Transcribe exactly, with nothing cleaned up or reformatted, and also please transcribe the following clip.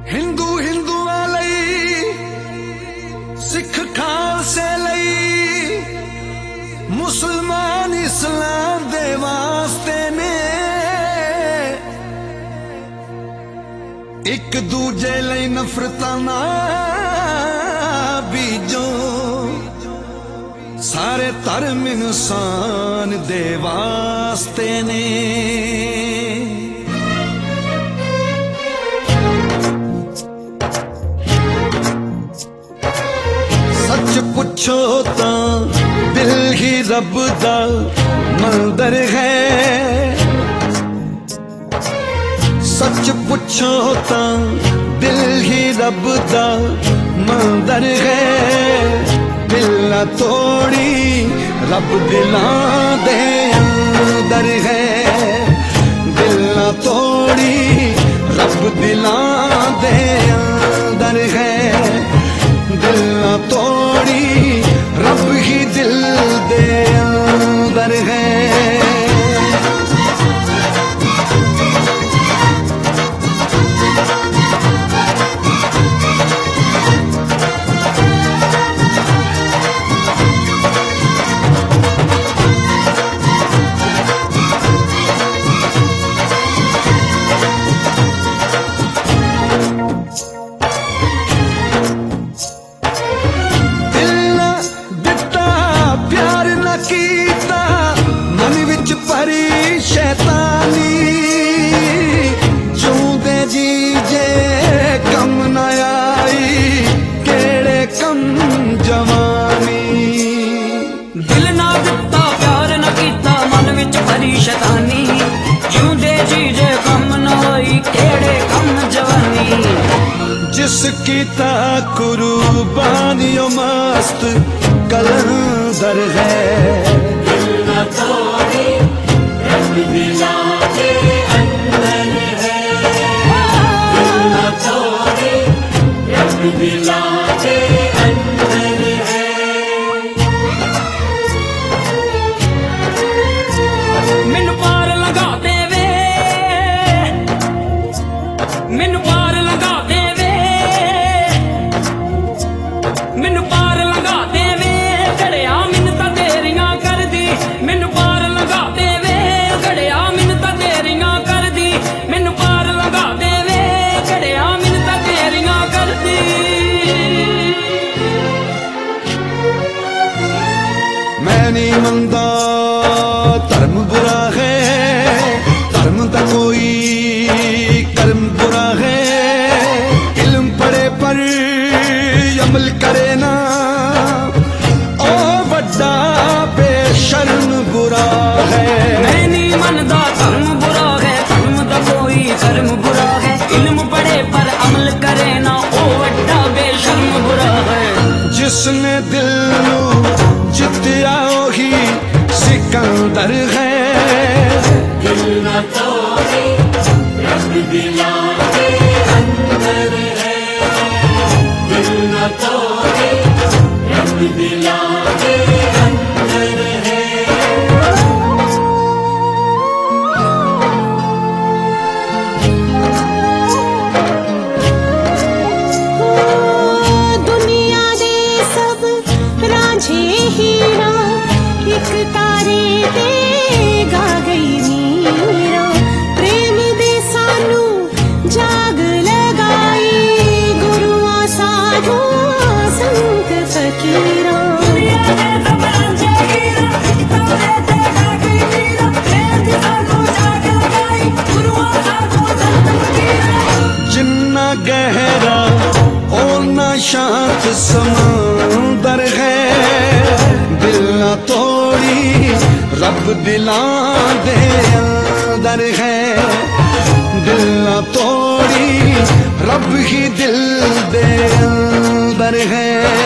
हिंदू हिंदुआं लई, सिख खालसे लई, मुसलमान इस्लाम दे वास्ते ने। एक दूजे लई नफरतां ना बीजो, सारे धर्म इंसान दे वास्ते ने। सच पुछो तां दिल ही रब दा मंदिर है। सच पुछो तां दिल ही रब दा मंदिर है। दिल तोड़ी रब दिलां दे अंदर है। दिल तोड़ी रब दिलां दे अंदर है। दिल तोड़ी रब ही दिल दे अंदर है। जिसकी ता कुर्बानियों मस्त कलंदर है। दिल न तोड़े रब दिलां दे अंदर है। दिल न तोड़े रब दिलां दे अंदर है। मैनू पार लगा देवे, मैनू पार लगा देवे, मैनू पार लगा देवे घड़िया मिन्नतां तेरियां कर दी। मैनू पार लगा देवे घड़िया मिन्नतां तेरियां कर दी। मैनू पार लगा देवे घड़िया मिन्नतां तेरियां कर दी। मैं नहीं मनदा धर्म बुरा है, धर्म दा कोई कर्म बुरा है। इल्म पढ़े पर अमल करे ना, ओ वड्डा बेशर्म बुरा है। मैं नहीं मनदा धर्म बुरा है, धर्म दा कोई कर्म बुरा है। इल्म पढ़े पर अमल करे ना, ओ वड्डा बेशर्म बुरा है। जिसने दिल नू जित्या ओही सिकंदर है। दिल न तोड़े रब दिलां दे अंदर है। दिल न तोड़े रब दिलां दे अंदर है। दुनिया दे सब रांझे हीरा, एक तारे ते गा गई मीरा। प्रेम दे सानू जाग लगाई, गुरुआं साधु संत फकीरा। जिन्ना गहरा ओना शांत समंदर है। दिल न तोड़ी रब दिलां दे अंदर है। दिल न तोड़ी रब ही दिल दे अंदर है।